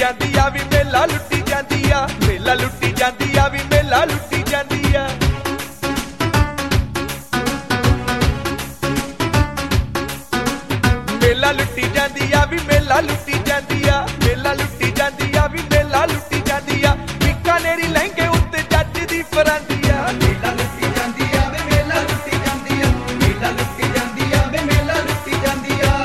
ਜਾਂਦੀ ਆ ਵੀ ਮੇਲਾ ਲੁੱਟੀ ਜਾਂਦੀ ਆ, ਮੇਲਾ ਲੁੱਟੀ ਜਾਂਦੀ ਆ ਵੀ ਮੇਲਾ ਲੁੱਟੀ ਜਾਂਦੀ ਆ। ਮੇਲਾ ਲੁੱਟੀ ਜਾਂਦੀ ਆ ਵੀ ਮੇਲਾ ਲੁੱਟੀ ਜਾਂਦੀ ਆ, ਮੇਲਾ ਲੁੱਟੀ ਜਾਂਦੀ ਆ ਵੀ ਮੇਲਾ ਲੁੱਟੀ ਜਾਂਦੀ ਆ। ਬੀਕਾਨੇਰੀ ਲਹਿੰਗੇ ਉੱਤੇ ਜੱਜ ਦੀ ਫਰਾਂਦੀ ਆ, ਮੇਲਾ ਲੁੱਟੀ ਜਾਂਦੀ ਆ ਵੇ ਮੇਲਾ ਲੁੱਟੀ ਜਾਂਦੀ ਆ, ਮੇਲਾ ਲੁੱਟੀ ਜਾਂਦੀ ਆ ਵੇ ਮੇਲਾ ਲੁੱਟੀ ਜਾਂਦੀ ਆ।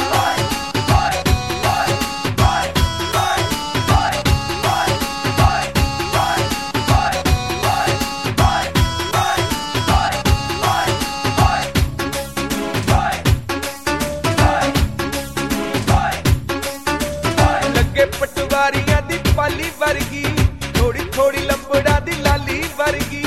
ਲੱਗੇ ਪਟਵਾਰੀਆਂ ਦੀ ਪਾਲੀ ਵਰਗੀ, ਥੋੜੀ ਥੋੜੀ ਲੰਬੜਾਂ ਦੀ ਲਾਲੀ ਵਰਗੀ।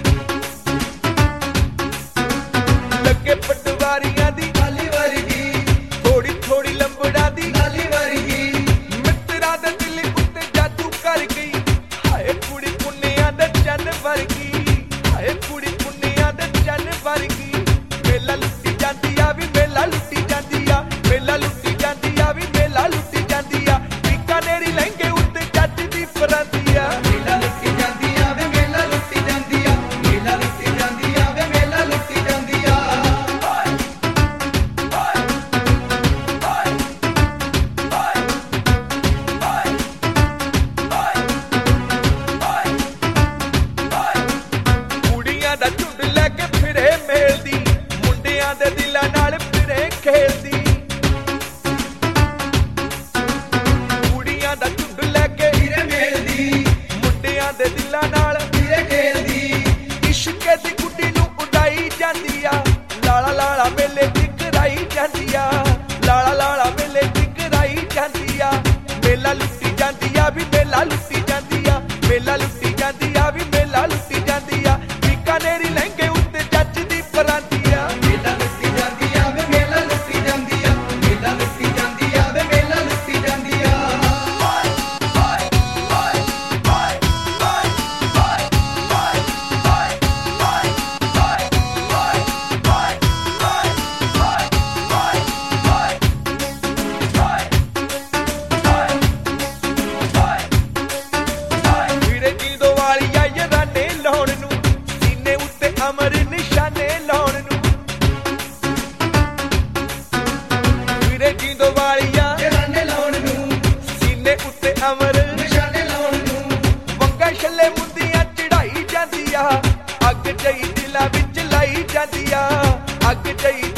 ਲੱਗੇ ਪਟਵਾਰੀਆਂ ਦੀ ਲਾਲੀ ਵਰਗੀ, ਥੋੜੀ ਥੋੜੀ ਲੰਬੜਾਂ ਦੀ ਲਾਲੀ ਵਰਗੀ, ਮਿੱਤਰਾਂ ਦੇ ਦਿਲ ਉੱਤੇ ਜਾਦੂ ਕਰ ਗਈ। ਹਾਏ ਕੁੜੀ ਪੁੰਨਿਆਂ ਦੇ ਚੰਨ ਵਰਗੀ, ਹਾਏ ਕੁੜੀ ਪੁੰਨਿਆਂ ਦੇ ਚੰਨ ਵਰਗੀ। ਮੇਲਾ ਲੁੱਟੀ ਜਾਂਦੀ ਆ ਵੀ ਮੇਲਾ ਲੁੱਟੀ ਜਾਂਦੀ ਆ, ਮੇਲਾ ਲੁੱਟੀ ਜਾਂਦੀ ਆ ਵੀ ਮੇਲਾ ਲੁੱਟੀ ਜਾਂਦੀ ਆ। ਬੀਕਾਨੇਰੀ ਲਹਿੰਗੇ ਉੱਤੇ ਜੱਜ ਦੀ ਫਰਾਂਦੀ ਆ, ਮੇਲਾ ਲੁੱਟੀ ਜਾਂਦੀ ਆ ਵੇ ਮੇਲਾ ਲੁੱਟੀ ਜਾਂਦੀ ਆ, ਮੇਲਾ ਲੁੱਟੀ ਜਾਂਦੀ ਆ ਵੇ ਮੇਲਾ ਲੁੱਟੀ ਜਾਂਦੀ ਆ। ਕੁੜੀਆਂ ਦਾ ਝੁੰਡ ਲੈ ਕੇ ਫਿਰੇ ਮੇਲਦੀ, ਮੁੰਡਿਆਂ ਦੇ ਦਿਲਾਂ ਨਾਲ ਫਿਰੇ ਖੇਲਦੀ। ਕੁੜੀਆਂ ਦਾ ਝੁੰਡ ਲੈ ਕੇ ਵੀਰੇ ਮੇਲਦੀ, ਮੁੰਡਿਆਂ ਦੇ ਦਿਲਾਂ ਨਾਲ ਵੀਰੇ ਖੇਲਦੀ, ਇਸ਼ਕੇ ਦੀ ਗੁੱਡੀ ਨੂੰ ਉਡਾਈ ਜਾਂਦੀ ਆ। ਲਾਲਾ ਲਾਲਾ ਮੇਲੇ ਟਿਕਰਾਈ ਜਾਂਦੀ ਆ, ਲਾਲਾ ਲਾਲਾ ਮੇਲੇ ਟਿਕਰਾਈ ਜਾਂਦੀ ਆ। ਮੇਲਾ ਲੁੱਟੀ ਜਾਂਦੀ ਆ ਵੀ ਮੇਲਾ ਲੁੱਟੀ ਜਾਂਦੀ ਆ, ਮੇਲਾ ਲੁੱਟੀ ਜਾਂਦੀ ਆ ਵੀ ਮੇਲਾ ਲੁੱਟੀ ਜਾਂਦੀ ਆ। ਬੀਕਾਨੇਰੀ ਲਹਿੰਗੇ ਉੱਤੇ ਜੱਜ ਦੀ ਫਰਾਂਦੀ ਆ, ਮੇਲਾ ਲੁੱਟੀ ਜਾਂਦੀ ਆ ਵੇ ਮੇਲਾ ਲੁੱਟੀ ਜਾਂਦੀ ਆ, ਮੇਲਾ ਲੁੱਟੀ ਜਾਂਦੀ ਆ ਵੇ ਮੇਲਾ ਲੁੱਟੀ ਜਾਂਦੀ ਆ। ਵੀਰੇ ਜੀਂਦੋ ਵਾਲੀਆ ਯਾਰਾਨੇ ਲਾਉਣ ਨੂੰ, ਸੀਨੇ ਉੱਤੇ ਅਮਰ ਨਿਸ਼ਾਨੇ ਲਾਉਣ ਨੂੰ। ਵੀਰੇ ਜੀਂਦੋ ਵਾਲੀਆ ਜਰਾਨੇ ਲਾਉਣ ਨੂੰ, ਸੀਨੇ ਉੱਤੇ ਅਮਰ ਨਿਸ਼ਾਨੇ ਲਾਉਣ ਨੂੰ, ਵੰਗਾ ਛੱਲੇ ਮੁੰਦੀਆਂ ਚੜਾਈ ਜਾਂਦੀ ਆ। ਅੱਗ ਜਈ ਦਿਲਾਂ ਵਿੱਚ ਲਾਈ ਜਾਂਦੀ ਆ, ਅੱਗ ਜਈ